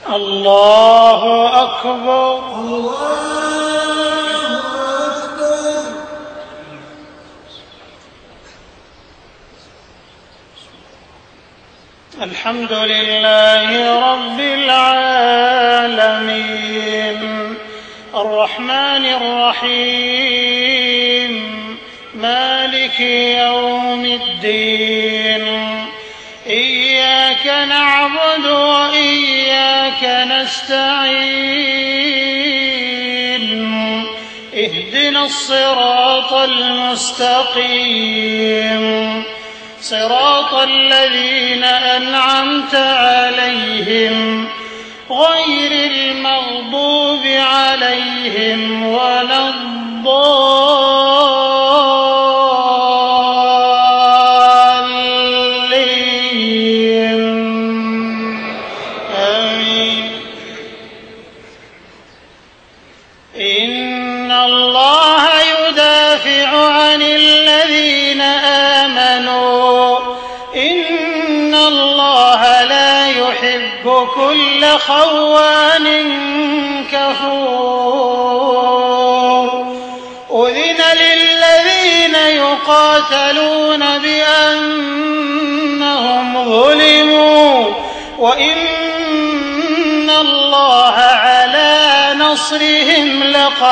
الله أكبر. الله أكبر. الحمد لله رب العالمين الرحمن الرحيم مالك يوم الدين إياك نعبد وإياك نستعين اهدنا الصراط المستقيم صراط الذين أنعمت عليهم غير المغضوب عليهم ولا الضالين آمين. إن الله يدافع عن الذين آمنوا إن الله لا يحب كل خوان كفور. أذن للذين يقاتلون بأنهم ظلموا وإن الله على نصرهم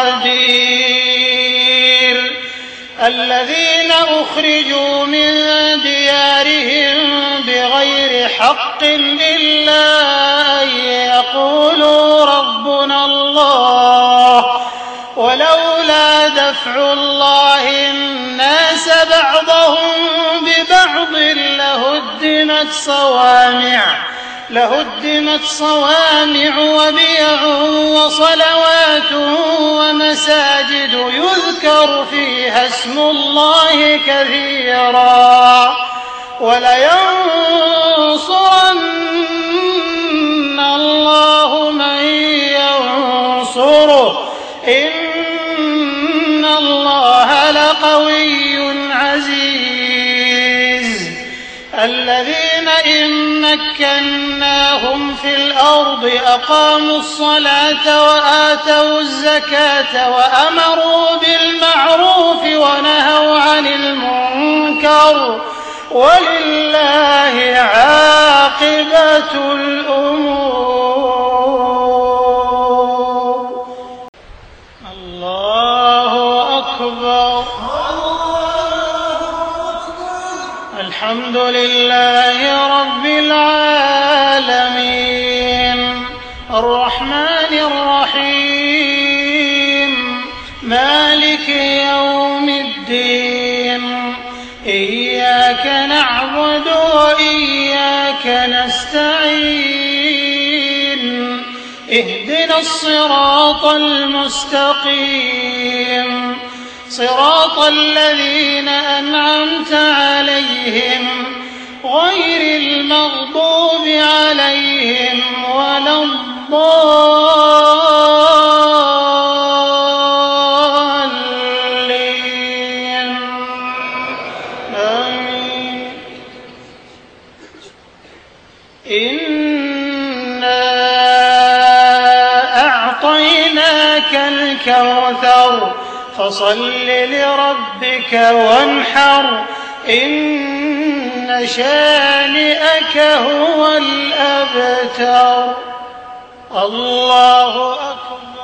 لقدير. الذين أخرجوا من ديارهم بغير حق إلا أن يقولوا ربنا الله ولولا دفع الله الناس بعضهم ببعض لهدمت صوامع وبيع وصلوات ومساجد يذكر فيها اسم الله كثيرا ولينصرن الله من ينصره إن الله لقوي عزيز. الذين إن مكناهم في الأرض أقاموا الصلاة وآتوا الزكاة وأمروا بالمعروف ونهوا عن المنكر ولله عاقبة الأمور. الله أكبر. الحمد لله رب العالمين الرحمن الرحيم مالك يوم الدين إياك نعبد وإياك نستعين اهدنا الصراط المستقيم صراط الذين أنعمت عليهم غير المغضوب عليهم ولا الضالين آمين. إنا أعطيناك الكوثر فصل لربك وانحر إن شانئك هو الأبتر. الله أكبر.